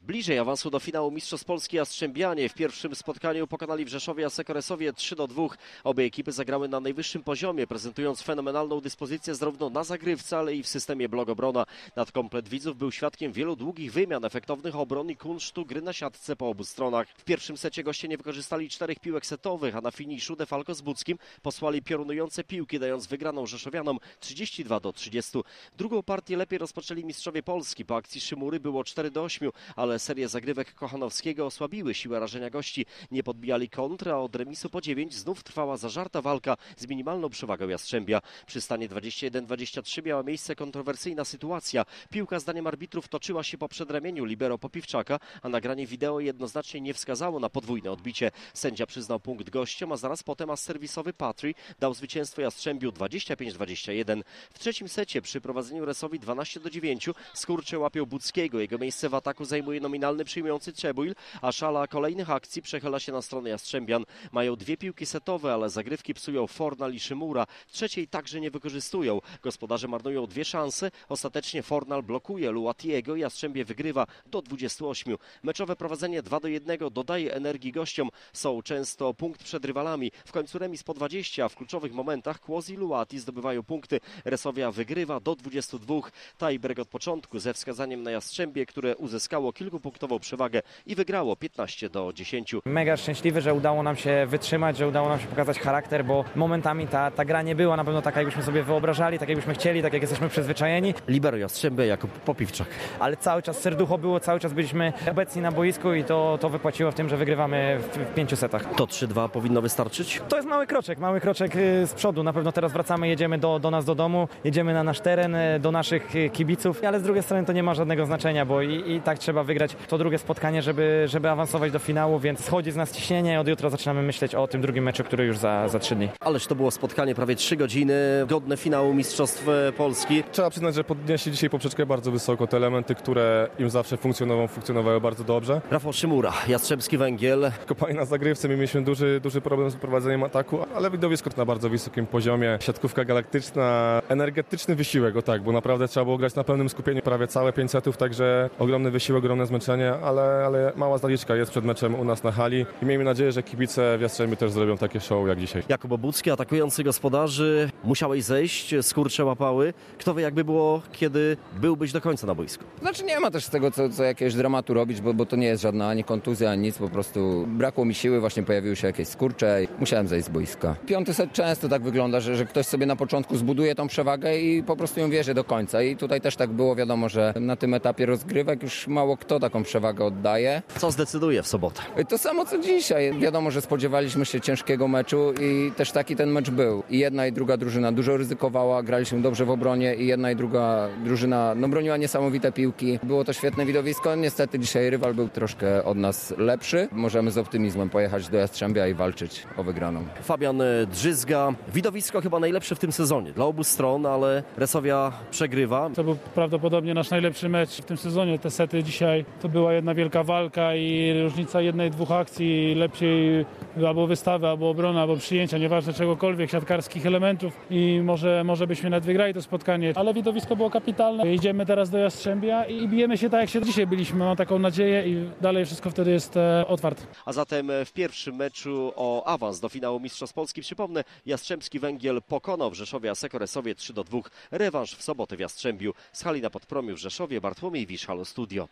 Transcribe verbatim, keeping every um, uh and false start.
Bliżej awansu do finału Mistrzostw Polski Jastrzębianie w pierwszym spotkaniu pokonali w Rzeszowie Asekoresowie trzy do dwóch. Obie ekipy zagrały na najwyższym poziomie, prezentując fenomenalną dyspozycję zarówno na zagrywce, ale i w systemie blok-obrona. Nadkomplet widzów był świadkiem wielu długich wymian, efektownych obron i kunsztu gry na siatce po obu stronach. W pierwszym secie goście nie wykorzystali czterech piłek setowych, a na finiszu Defalco z Buckim posłali piorunujące piłki, dając wygraną rzeszowianom trzydzieści dwa do trzydziestu. Drugą partię lepiej rozpoczęli mistrzowie Polski. Po akcji Szymury było cztery do ośmiu, ale serię zagrywek Kochanowskiego osłabiły siłę rażenia gości. Nie podbijali kontry, a od remisu po dziewięć znów trwała zażarta walka z minimalną przewagą Jastrzębia. Przy stanie dwadzieścia jeden dwadzieścia trzy miała miejsce kontrowersyjna sytuacja. Piłka zdaniem arbitrów toczyła się po przedramieniu libero Popiwczaka, a nagranie wideo jednoznacznie nie wskazało na podwójne odbicie. Sędzia przyznał punkt gościom, a zaraz potem as serwisowy Patry dał zwycięstwo Jastrzębiu dwadzieścia pięć dwadzieścia jeden. W trzecim secie przy prowadzeniu Resowi dwanaście do dziewięciu Skurcze łapią Buckiego. Jego miejsce w ataku zajmuje nominalny przyjmujący Czebuil, a szala kolejnych akcji przechyla się na stronę Jastrzębian. Mają dwie piłki setowe, ale zagrywki psują Fornal i Szymura. Trzeciej także nie wykorzystują. Gospodarze marnują dwie szanse. Ostatecznie Fornal blokuje Luatiego i Jastrzębie wygrywa do dwudziestu ośmiu. Meczowe prowadzenie dwa do jednego dodaje energii gościom. Są często punkt przed rywalami. W końcu remis po dwadzieścia, a w kluczowych momentach Kłos i Luati zdobywają punkty. Resowia wygrywa do dwudziestu dwóch. Tiebreak od początku ze wskazaniem na Jastrzębie, które uzyskało kilkupunktową przewagę i wygrało piętnaście do dziesięciu. Mega szczęśliwy, że udało nam się wytrzymać, że udało nam się pokazać charakter, bo momentami ta, ta gra nie była na pewno taka, jakbyśmy sobie wyobrażali, tak jakbyśmy chcieli, tak jak jesteśmy przyzwyczajeni. Libero Jastrzębia jako Popiwczak. Ale cały czas serducho było, cały czas byliśmy obecni na boisku i to, to wypłaciło w tym, że wygrywamy w, w pięciu setach. To trzy dwa powinno wystarczyć? To jest mały kroczek, mały kroczek z przodu. Na pewno teraz wracamy, jedziemy do, do nas do domu, jedziemy na nasz teren, do naszych kibiców, ale z drugiej strony to nie ma żadnego znaczenia, bo i, i tak trzeba wygrać to drugie spotkanie, żeby, żeby awansować do finału, więc schodzi z nas ciśnienie. Od jutra zaczynamy myśleć o tym drugim meczu, który już za, za trzy dni. Ależ to było spotkanie prawie trzy godziny, godne finału Mistrzostw Polski. Trzeba przyznać, że podnieśli dzisiaj poprzeczkę bardzo wysoko. Te elementy, które im zawsze funkcjonowały, funkcjonowały bardzo dobrze. Rafał Szymura, Jastrzębski Węgiel. Kopali na zagrywce, my mieliśmy duży, duży problem z prowadzeniem ataku, ale widowisko na bardzo wysokim poziomie. Siatkówka galaktyczna, energetyczny wysiłek, o tak, bo naprawdę trzeba było grać na pełnym skupieniu prawie całe pięć setów, także ogromny wysiłek, ogromne zmęczenie, ale, ale mała zaliczka jest przed meczem u nas na hali i miejmy nadzieję, że kibice w Jastrzębiu też zrobią takie show jak dzisiaj. Jakub Obucki, atakujący gospodarzy, musiałeś zejść, Skurcze łapały. Kto wie, jakby było, kiedy byłbyś do końca na boisku? Znaczy nie ma też z tego, co, co jakiegoś dramatu robić, bo, bo to nie jest żadna ani kontuzja, ani nic, po prostu brakło mi siły, właśnie pojawiły się jakieś skurcze i musiałem zejść z boiska. Piąty set często tak wygląda, że, że ktoś sobie na początku zbuduje tą przewagę i po prostu ją wierzy do końca i tutaj też tak było, wiadomo, że na tym etapie rozgrywek już mało kto taką przewagę oddaje. Co zdecyduje w sobotę? To samo co dzisiaj. Wiadomo, że spodziewaliśmy się ciężkiego meczu i też taki ten mecz był. I jedna i druga drużyna dużo ryzykowała, graliśmy dobrze w obronie i jedna i druga drużyna no, broniła niesamowite piłki. Było to świetne widowisko. Niestety dzisiaj rywal był troszkę od nas lepszy. Możemy z optymizmem pojechać do Jastrzębia i walczyć o wygraną. Fabian Drzyzga. Widowisko chyba najlepsze w tym sezonie dla obu stron, ale Resowia przegrywa. To był prawdopodobnie nasz najlepszy mecz w tym sezonie. Te sety dzisiaj to była jedna wielka walka i różnica jednej, dwóch akcji, lepszej albo wystawy, albo obrona, albo przyjęcia, nieważne czegokolwiek, siatkarskich elementów i może, może byśmy nawet wygrali to spotkanie, ale widowisko było kapitalne. Idziemy teraz do Jastrzębia i bijemy się tak, jak się dzisiaj byliśmy. Mam taką nadzieję i dalej wszystko wtedy jest e, otwarte. A zatem w pierwszym meczu o awans do finału Mistrzostw Polski, przypomnę, Jastrzębski Węgiel pokonał w Rzeszowie Asekoresowie trzy do dwóch. Rewanż w sobotę w Jastrzębiu. Z hali na Podpromiu w Rzeszowie Bartłomiej Wisz, Halo Studio.